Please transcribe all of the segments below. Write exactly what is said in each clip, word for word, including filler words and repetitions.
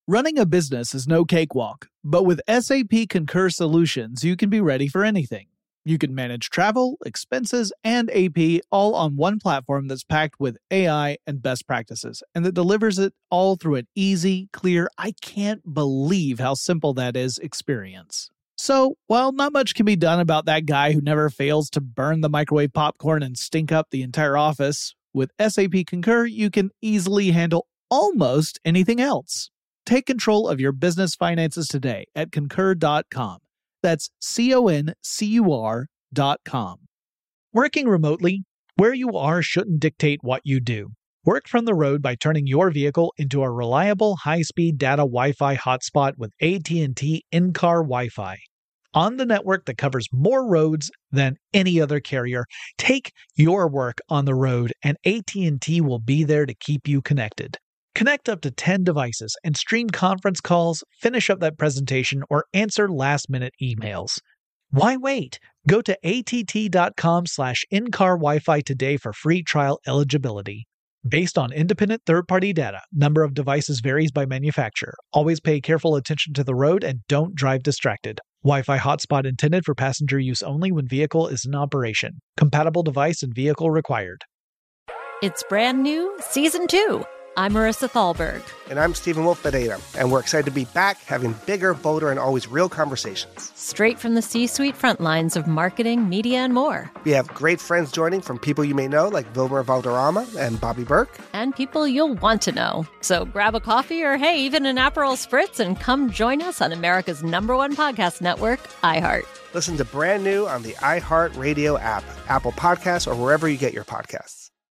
Running a business is no cakewalk, but with S A P Concur Solutions, you can be ready for anything. You can manage travel, expenses, and A P all on one platform that's packed with A I and best practices, and that delivers it all through an easy, clear, I can't believe how simple that is experience. So, while not much can be done about that guy who never fails to burn the microwave popcorn and stink up the entire office, with S A P Concur, you can easily handle almost anything else. Take control of your business finances today at concur dot com. That's C O N C U R dot com. Working remotely, where you are shouldn't dictate what you do. Work from the road by turning your vehicle into a reliable high-speed data Wi-Fi hotspot with A T and T in-car Wi-Fi. On the network that covers more roads than any other carrier, take your work on the road and A T and T will be there to keep you connected. Connect up to ten devices and stream conference calls, finish up that presentation, or answer last-minute emails. Why wait? Go to A T T dot com slash in-car Wi-Fi today for free trial eligibility. Based on independent third-party data, number of devices varies by manufacturer. Always pay careful attention to the road and don't drive distracted. Wi-Fi hotspot intended for passenger use only when vehicle is in operation. Compatible device and vehicle required. It's brand new, season two. I'm Marissa Thalberg. And I'm Stephen Wolf Pereira, and we're excited to be back having bigger, bolder, and always real conversations. Straight from the C-suite front lines of marketing, media, and more. We have great friends joining from people you may know, like Wilmer Valderrama and Bobby Burke. And people you'll want to know. So grab a coffee or, hey, even an Aperol Spritz and come join us on America's number one podcast network, iHeart. Listen to Brand New on the iHeart Radio app, Apple Podcasts, or wherever you get your podcasts.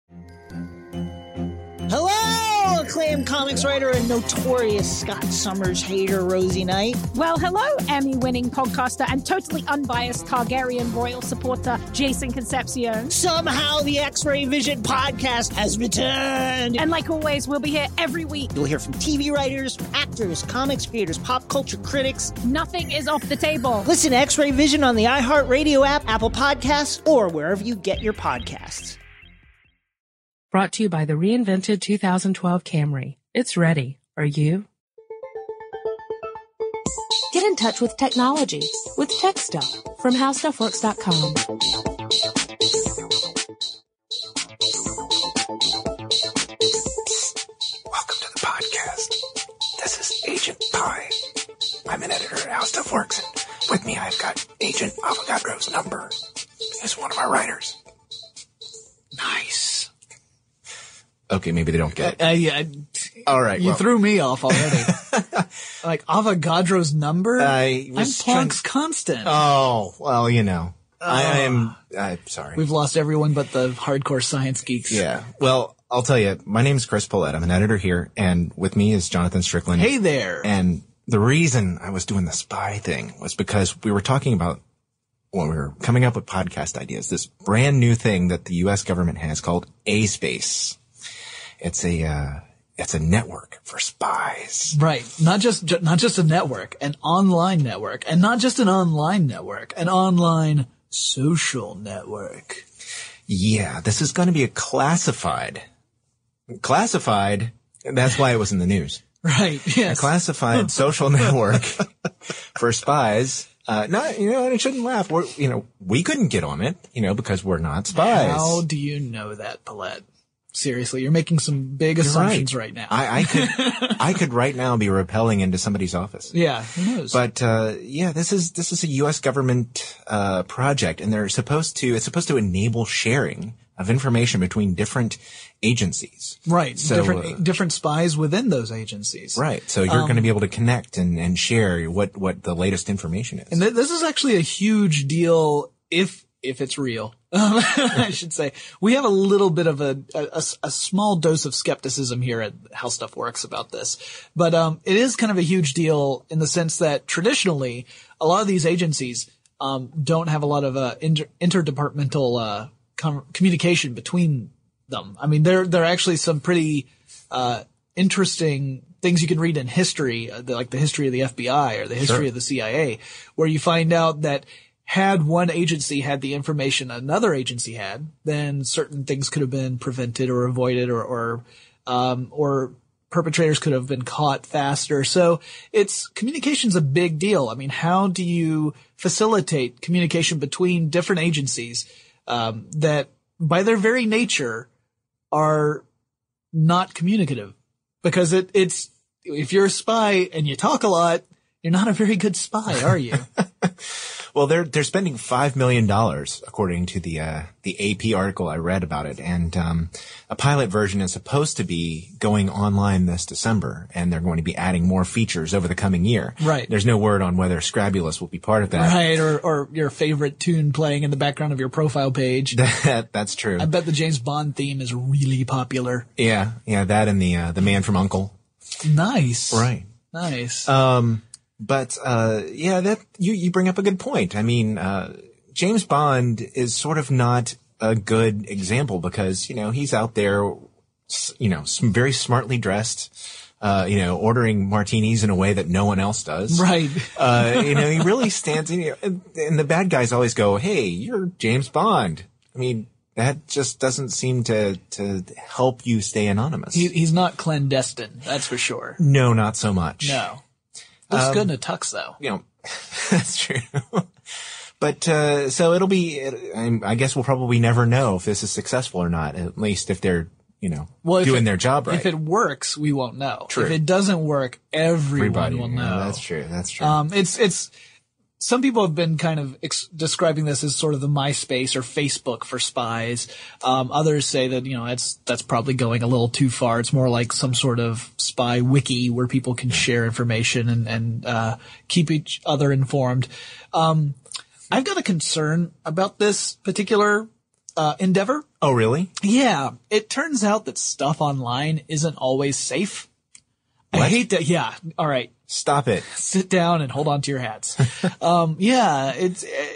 Hello, acclaimed comics writer and notorious Scott Summers hater, Rosie Knight. Well, hello, Emmy-winning podcaster and totally unbiased Targaryen royal supporter, Jason Concepcion. Somehow the X-Ray Vision podcast has returned. And like always, we'll be here every week. You'll hear from T V writers, actors, comics creators, pop culture critics. Nothing is off the table. Listen to X-Ray Vision on the iHeart Radio app, Apple Podcasts, or wherever you get your podcasts. Brought to you by the reinvented two thousand twelve Camry. It's ready. Are you? Get in touch with technology with Tech Stuff from how stuff works dot com. Welcome to the podcast. This is Agent Pie. I'm an editor at How Stuff Works, and with me I've got Agent Avogadro's Number. He's one of our writers. Nice. Okay, maybe they don't get it. Uh, yeah. All right. You well. threw me off already. Like Avogadro's Number? I I'm was Planck's trying... constant. Oh, well, you know. Uh, I am, I'm sorry. We've lost everyone but the hardcore science geeks. Yeah. Well, I'll tell you, my name's Chris Paulette. I'm an editor here, and with me is Jonathan Strickland. Hey there. And the reason I was doing the spy thing was because we were talking about, when we were coming up with podcast ideas, this brand new thing that the U S government has called A-Space. It's a, uh, it's a network for spies. Right. Not just, ju- not just a network, an online network, and not just an online network, an online social network. Yeah. This is going to be a classified, classified. That's why it was in the news. Right. Yes. A classified social network for spies. Uh, not, you know, and I shouldn't laugh. We're, you know, we couldn't get on it, you know, because we're not spies. How do you know that, Paulette? Seriously, you're making some big You're assumptions right. right now. I, I could, I could right now be rappelling into somebody's office. Yeah, who knows? But, uh, yeah, this is, this is a U S government, uh, project, and they're supposed to, it's supposed to enable sharing of information between different agencies. Right. So, different, uh, different spies within those agencies. Right. So you're Um, going to be able to connect and, and share what, what the latest information is. And th- this is actually a huge deal if, if it's real. Um, I should say. We have a little bit of a, a, a small dose of skepticism here at How Stuff Works about this. But, um, it is kind of a huge deal in the sense that traditionally, a lot of these agencies, um, don't have a lot of, uh, inter- interdepartmental, uh, com- communication between them. I mean, there, there are actually some pretty, uh, interesting things you can read in history, uh, like the history of the F B I or the history Sure. of the C I A, where you find out that had one agency had the information another agency had, then certain things could have been prevented or avoided or, or, um, or perpetrators could have been caught faster. So it's communication's a big deal. I mean, how do you facilitate communication between different agencies um, that by their very nature are not communicative? Because it, it's, if you're a spy and you talk a lot, you're not a very good spy, are you? Well, they're they're spending five million dollars, according to the uh, the A P article I read about it, and um, a pilot version is supposed to be going online this December, and they're going to be adding more features over the coming year. Right. There's no word on whether Scrabulous will be part of that. Right, or or your favorite tune playing in the background of your profile page. That that's true. I bet the James Bond theme is really popular. Yeah, yeah, that and the uh, the Man from U N C L E. Nice. Right. Nice. Um. But, uh, yeah, that, you, you bring up a good point. I mean, uh, James Bond is sort of not a good example because, you know, he's out there, you know, very smartly dressed, uh, you know, ordering martinis in a way that no one else does. Right. Uh, you know, he really stands, you know, and, and the bad guys always go, hey, you're James Bond. I mean, that just doesn't seem to, to help you stay anonymous. He, he's not clandestine, that's for sure. No, not so much. No. Looks Um, good in a tux, though. You know, that's true. But, uh, so it'll be, I, I guess we'll probably never know if this is successful or not, at least if they're, you know, well, doing it, their job right. If it works, we won't know. True. If it doesn't work, everyone Everybody, will yeah, know. that's true. That's true. Um, it's, it's, some people have been kind of ex- describing this as sort of the MySpace or Facebook for spies. Um, others say that, you know, it's, that's probably going a little too far. It's more like some sort of spy wiki where people can share information and, and, uh, keep each other informed. Um, I've got a concern about this particular, uh, endeavor. Oh, really? Yeah. It turns out that stuff online isn't always safe. What? I hate that. Yeah. All right. Stop it. Sit down and hold on to your hats. um, yeah, it's, uh,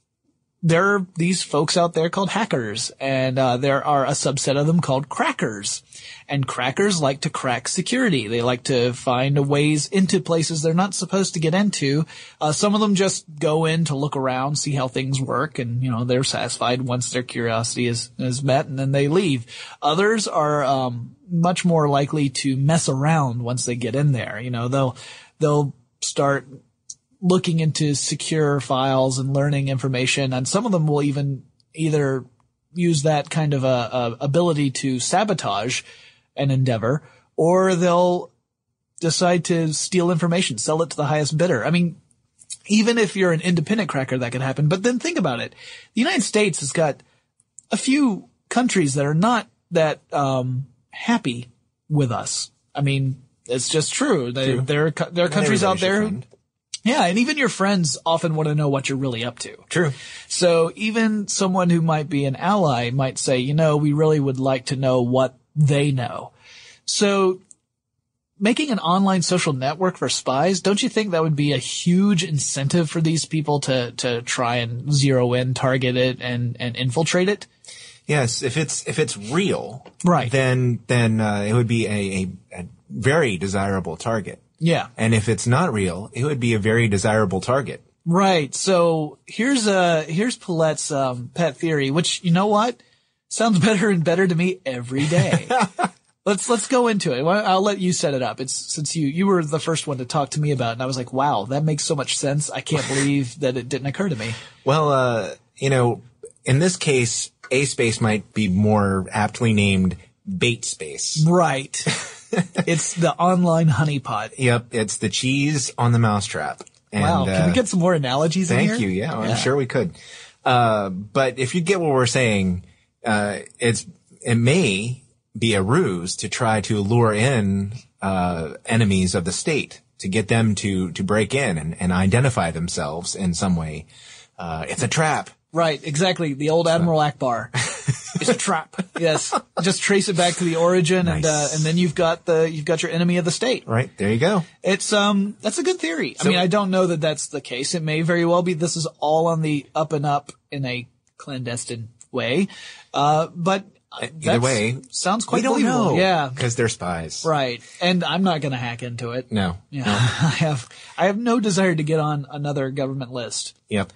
there are these folks out there called hackers, and, uh, there are a subset of them called crackers. And crackers like to crack security. They like to find ways into places they're not supposed to get into. Uh, some of them just go in to look around, see how things work, and, you know, they're satisfied once their curiosity is, is met, and then they leave. Others are, um, much more likely to mess around once they get in there. You know, they'll, they'll start looking into secure files and learning information, and some of them will even either use that kind of a, a ability to sabotage an endeavor, or they'll decide to steal information, sell it to the highest bidder. I mean, even if you're an independent cracker, that could happen. But then think about it. The United States has got a few countries that are not that um happy with us. I mean, it's just true. They, True. There, are, there are countries out there. Who, friend. yeah, and even your friends often want to know what you're really up to. True. So even someone who might be an ally might say, you know, we really would like to know what they know. So making an online social network for spies, don't you think that would be a huge incentive for these people to, to try and zero in, target it, and, and infiltrate it? Yes, if it's if it's real, Right. then then uh, it would be a, a, a very desirable target. Yeah. And if it's not real, it would be a very desirable target. Right. So here's uh here's Paulette's um, pet theory, which, you know what, sounds better and better to me every day. let's let's go into it. Well, I'll let you set it up. It's since you you were the first one to talk to me about it, and I was like, wow, that makes so much sense. I can't believe that it didn't occur to me. Well, uh, you know, in this case, A space might be more aptly named bait space. Right. It's the online honeypot. Yep, it's the cheese on the mousetrap. And, Wow. Can uh, we get some more analogies in here? Thank you. Yeah, Yeah. I'm sure we could. Uh, but if you get what we're saying, uh, it's, it may be a ruse to try to lure in, uh, enemies of the state, to get them to, to break in and, and identify themselves in some way. Uh, it's a trap. Right, exactly. The old Admiral Akbar. It's a trap. Yes. Just trace it back to the origin, Nice. and uh, and then you've got the you've got your enemy of the state. Right, there you go. It's um that's a good theory. So- I mean, I don't know that that's the case. It may very well be this is all on the up and up in a clandestine way. Uh, but Either that's- way, sounds quite we don't believable. know. Yeah. Because they're spies. Right. And I'm not going to hack into it. No. Yeah. I have I have no desire to get on another government list. Yep.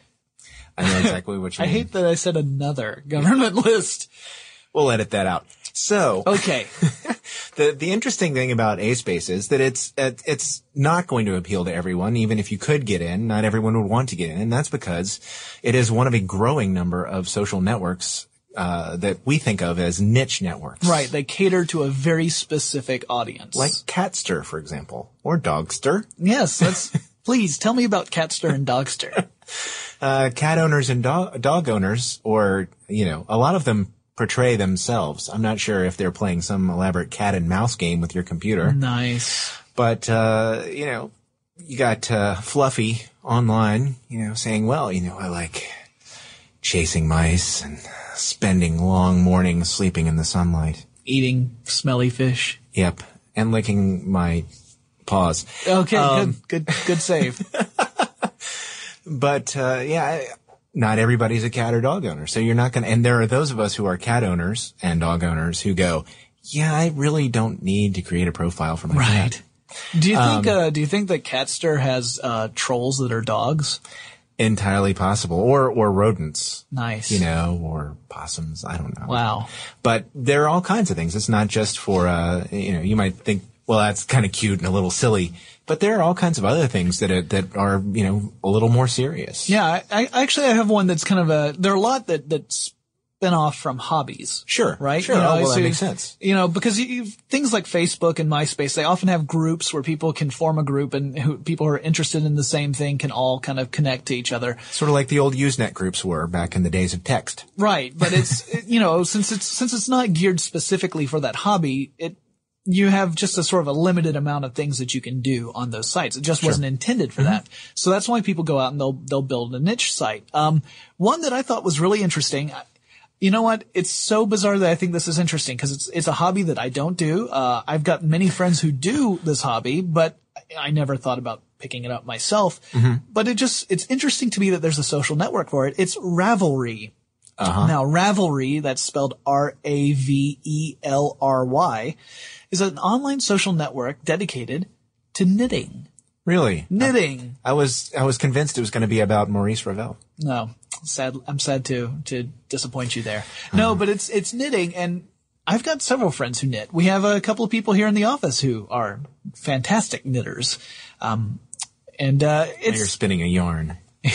I know exactly what you I mean. hate that I said another government list. We'll edit that out. So, Okay. The the interesting thing about A-Space is that it's it, it's not going to appeal to everyone. Even if you could get in, not everyone would want to get in, and that's because it is one of a growing number of social networks uh that we think of as niche networks. Right. They cater to a very specific audience, like Catster, for example, or Dogster. Yes. Let's please tell me about Catster and Dogster. uh, cat owners and dog dog owners, or you know, a lot of them portray themselves. I'm not sure if they're playing some elaborate cat and mouse game with your computer. Nice. But, uh, you know, you got, uh, Fluffy online, you know, saying, well, you know, I like chasing mice and spending long mornings sleeping in the sunlight. Eating smelly fish. Yep. And licking my paws. Okay. Um, good, good, good save. But, uh, yeah, not everybody's a cat or dog owner. So you're not going to, and there are those of us who are cat owners and dog owners who go, yeah, I really don't need to create a profile for my right. cat. Do you think, Um, uh, do you think that Catster has, uh, trolls that are dogs? Entirely possible. Or, or rodents. Nice. You know, or possums. I don't know. Wow. But there are all kinds of things. It's not just for, uh, you know, you might think, well, that's kind of cute and a little silly. But there are all kinds of other things that are, that are, you know, a little more serious. Yeah, I, I actually I have one that's kind of a. There are a lot that that spin off from hobbies. Sure, right? Sure, You know, oh, well, so, that makes sense. You know, because you, you, things like Facebook and MySpace, they often have groups where people can form a group, and who, people who are interested in the same thing can all kind of connect to each other. Sort of like the old Usenet groups were back in the days of text. Right, but it's it, you know since it's since it's not geared specifically for that hobby, it. You have just a sort of a limited amount of things that you can do on those sites. It just Sure. wasn't intended for Mm-hmm. that. So that's why people go out and they'll, they'll build a niche site. Um, one that I thought was really interesting. You know what? It's so bizarre that I think this is interesting because it's, it's a hobby that I don't do. Uh, I've got many friends who do this hobby, but I never thought about picking it up myself. Mm-hmm. But it just, it's interesting to me that there's a social network for it. It's Ravelry. Uh-huh. Now, Ravelry, that's spelled R A V E L R Y, is an online social network dedicated to knitting. Really? Knitting. I, I was, I was convinced it was going to be about Maurice Ravel. No, sad. I'm sad to, to disappoint you there. No, but it's, it's knitting, and I've got several friends who knit. We have a couple of people here in the office who are fantastic knitters. Um, and, uh, Now you're it's spinning a yarn.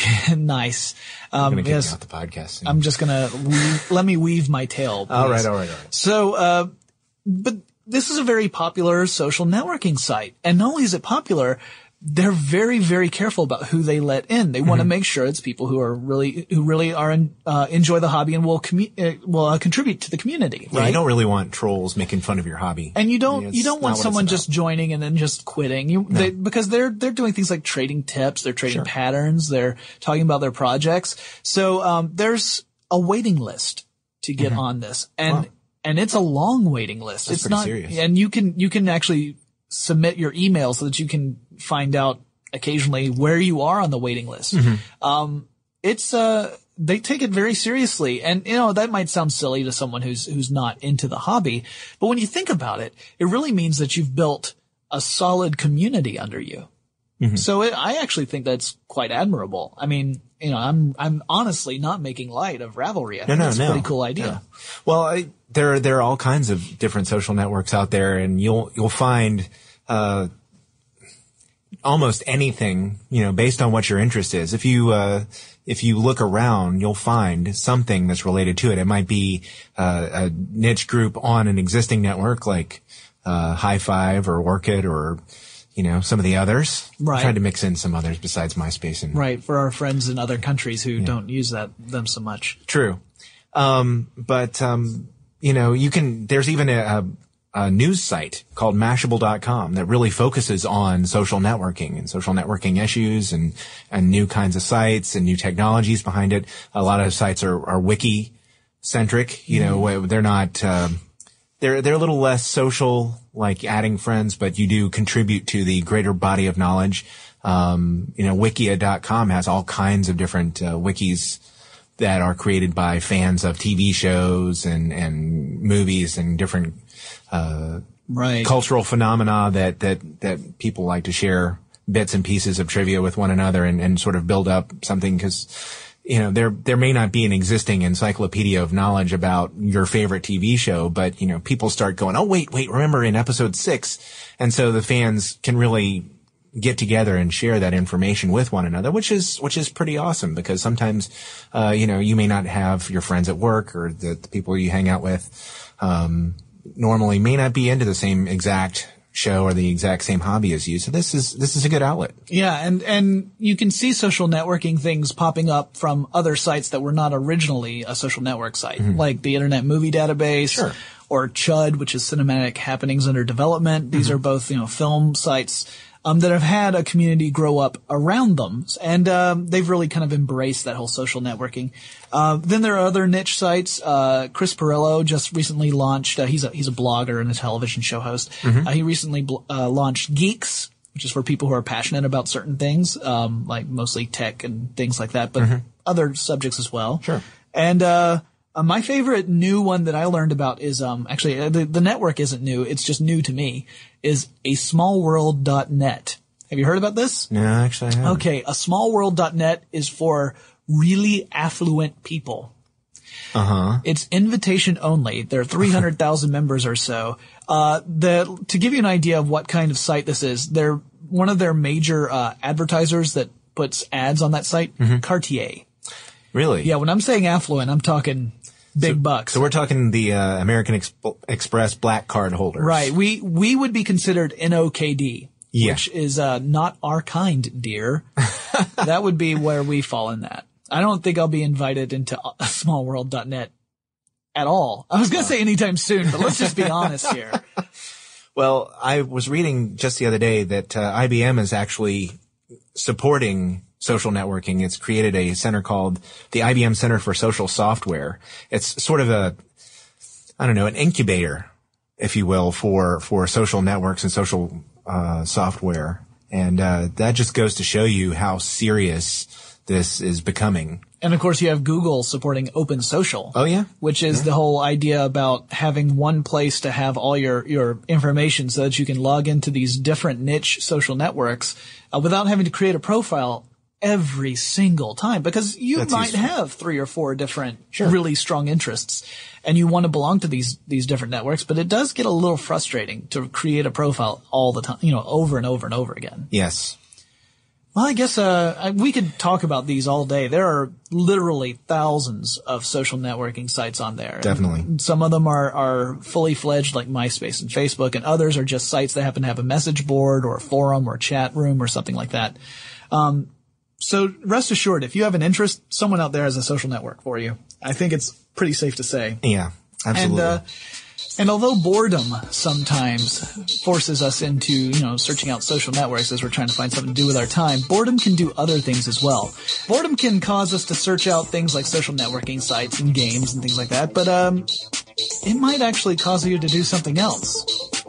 nice. I'm Um, going to get yes, you off the podcast soon. I'm just gonna weave, let me weave my tail. all right, please. all right, all right. So, uh, but this is a very popular social networking site. And not only is it popular, they're very, very careful about who they let in. They want to make sure it's people who are really, who really are, in, uh, enjoy the hobby and will commu- uh, will uh, contribute to the community, Yeah, right? you don't really want trolls making fun of your hobby. And you don't, I mean, you it's don't not want what it's someone about. just joining and then just quitting. You, they, because they're, they're doing things like trading tips, they're trading Sure. patterns, they're talking about their projects. So, um, there's a waiting list to get on this. And, Wow. and it's a long waiting list. That's it's pretty not, serious. and you can, you can actually submit your email so that you can find out occasionally where you are on the waiting list. Mm-hmm. Um, it's, uh, they take it very seriously. And, you know, that might sound silly to someone who's, who's not into the hobby. But when you think about it, it really means that you've built a solid community under you. Mm-hmm. So it, I actually think that's quite admirable. I mean, you know, I'm, I'm honestly not making light of Ravelry. I No, think no, it's no. a pretty cool idea. No. Well, I, there, there are all kinds of different social networks out there, and you'll, you'll find, uh, almost anything, you know, based on what your interest is. If you, uh, if you look around, you'll find something that's related to it. It might be, uh, a niche group on an existing network like, uh, High Five or Orchid or, you know, some of the others. Right. Tried to mix in some others besides MySpace and. Right. For our friends in other countries who don't use that, them so much. True. Um, but, um, you know, you can, there's even a, a, a news site called Mashable dot com that really focuses on social networking and social networking issues and, and new kinds of sites and new technologies behind it. A lot of sites are, are wiki centric, you know, where they're not, um, they're, they're a little less social, like adding friends, but you do contribute to the greater body of knowledge. Um, you know, wikia dot com has all kinds of different, uh, wikis that are created by fans of T V shows and, and movies and different, uh, Right. cultural phenomena that, that, that people like to share bits and pieces of trivia with one another and, and sort of build up something because, you know, there, there may not be an existing encyclopedia of knowledge about your favorite T V show, but, you know, people start going, oh, wait, wait, remember in episode six. And so the fans can really get together and share that information with one another, which is, which is pretty awesome because sometimes, uh, you know, you may not have your friends at work or the, the people you hang out with, um, normally may not be into the same exact show or the exact same hobby as you. So this is, this is a good outlet. Yeah. And, and you can see social networking things popping up from other sites that were not originally a social network site, mm-hmm. like the Internet Movie Database sure. or CHUD, which is Cinematic Happenings Under Development. These mm-hmm. are both, you know, film sites, um, that have had a community grow up around them. And, um, they've really kind of embraced that whole social networking. Uh, then there are other niche sites. Uh, Chris Pirillo just recently launched, uh, he's a, he's a blogger and a television show host. Mm-hmm. Uh, he recently, bl- uh, launched Geeks, which is for people who are passionate about certain things, um, like mostly tech and things like that, but mm-hmm. other subjects as well. Sure. And, uh, Uh, my favorite new one that I learned about is, um, actually, uh, the, the network isn't new. It's just new to me, is a small world dot net. Have you heard about this? No, actually I haven't. Okay. a small world dot net is for really affluent people. Uh-huh. It's invitation only. There are three hundred thousand members or so. Uh, the, to give you an idea of what kind of site this is, they're one of their major, uh, advertisers that puts ads on that site, mm-hmm. Cartier. Really? Yeah. When I'm saying affluent, I'm talking big so, bucks. So we're talking the uh, American Exp- Express black card holders. Right. We we would be considered N O K D, yeah. which is uh, not our kind, dear. That would be where we fall in that. I don't think I'll be invited into small world dot net at all. I was going to say anytime soon, but let's just be honest here. Well, I was reading just the other day that uh, I B M is actually supporting social networking. It's created a center called the I B M Center for Social Software. It's sort of a, I don't know, an incubator, if you will, for, for social networks and social, uh, software. And, uh, that just goes to show you how serious this is becoming. And of course you have Google supporting Open Social. Oh yeah? Which is yeah. the whole idea about having one place to have all your, your information so that you can log into these different niche social networks, uh, without having to create a profile every single time, because you That's might useful. have three or four different sure. really strong interests and you want to belong to these, these different networks, but it does get a little frustrating to create a profile all the time, you know, over and over and over again. Yes. Well, I guess, uh, we could talk about these all day. There are literally thousands of social networking sites on there. Definitely. And some of them are, are fully fledged like MySpace and Facebook, and others are just sites that happen to have a message board or a forum or chat room or something like that. Um, So rest assured, if you have an interest, someone out there has a social network for you. I think it's pretty safe to say. Yeah, absolutely. And, uh, and although boredom sometimes forces us into, you know, searching out social networks as we're trying to find something to do with our time, boredom can do other things as well. Boredom can cause us to search out things like social networking sites and games and things like that, but, um, it might actually cause you to do something else.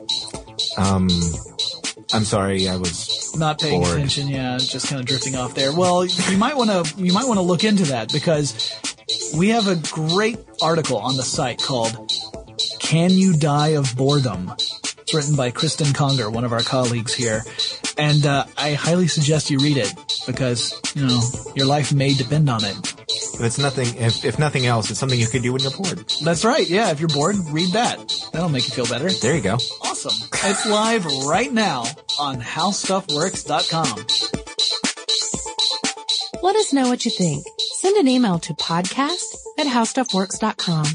Um, I'm sorry, I was not paying bored. attention. Yeah, just kind of drifting off there. Well, you might want to you might want to look into that, because we have a great article on the site called "Can You Die of Boredom?" It's written by Kristen Conger, one of our colleagues here, and uh, I highly suggest you read it, because you know your life may depend on it. If it's nothing, if, if nothing else, it's something you could do when you're bored. That's right. Yeah, if you're bored, read that. That'll make you feel better. There you go. Awesome. It's live right now on how stuff works dot com. Let us know what you think. Send an email to podcast at how stuff works dot com.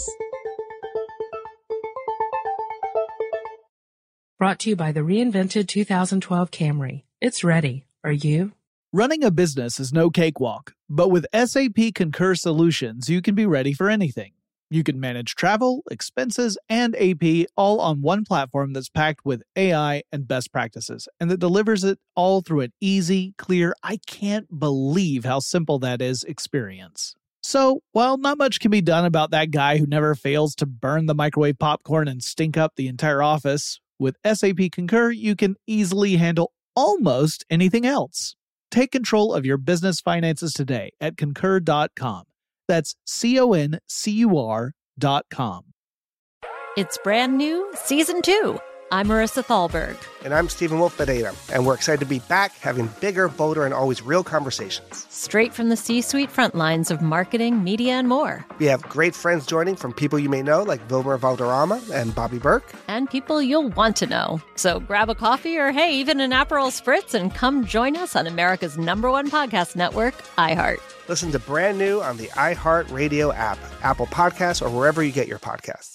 Brought to you by the reinvented two thousand twelve Camry. It's ready. Are you? Running a business is no cakewalk, but with S A P Concur Solutions, you can be ready for anything. You can manage travel, expenses, and A P all on one platform that's packed with A I and best practices, and that delivers it all through an easy, clear, I can't believe how simple that is experience. So, while not much can be done about that guy who never fails to burn the microwave popcorn and stink up the entire office, with S A P Concur, you can easily handle almost anything else. Take control of your business finances today at concur dot com. That's C O N C U R dot com. It's brand new, season two. I'm Marissa Thalberg. And I'm Stephen Wolf Bedeta, and we're excited to be back having bigger, bolder, and always real conversations. Straight from the C-suite front lines of marketing, media, and more. We have great friends joining from people you may know, like Wilmer Valderrama and Bobby Burke. And people you'll want to know. So grab a coffee or, hey, even an Aperol Spritz and come join us on America's number one podcast network, iHeart. Listen to Brand New on the iHeart Radio app, Apple Podcasts, or wherever you get your podcasts.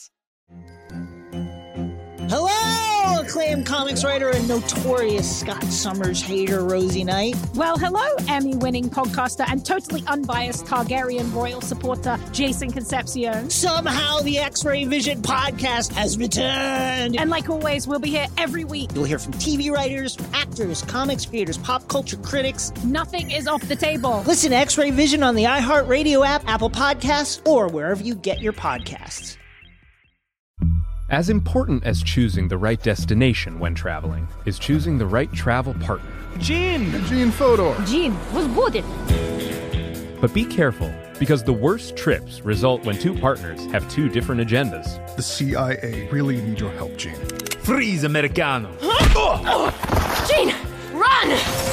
Hello, acclaimed comics writer and notorious Scott Summers hater, Rosie Knight. Well, hello, Emmy-winning podcaster and totally unbiased Targaryen royal supporter, Jason Concepcion. Somehow the X-Ray Vision podcast has returned. And like always, we'll be here every week. You'll hear from T V writers, actors, comics creators, pop culture critics. Nothing is off the table. Listen to X-Ray Vision on the iHeartRadio app, Apple Podcasts, or wherever you get your podcasts. As important as choosing the right destination when traveling is choosing the right travel partner. Gene! Gene Fodor! Gene, was good. But be careful, because the worst trips result when two partners have two different agendas. The C I A really need your help, Gene. Freeze, Americano! Gene, run!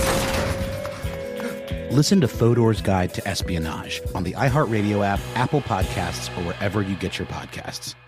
Listen to Fodor's Guide to Espionage on the iHeartRadio app, Apple Podcasts, or wherever you get your podcasts.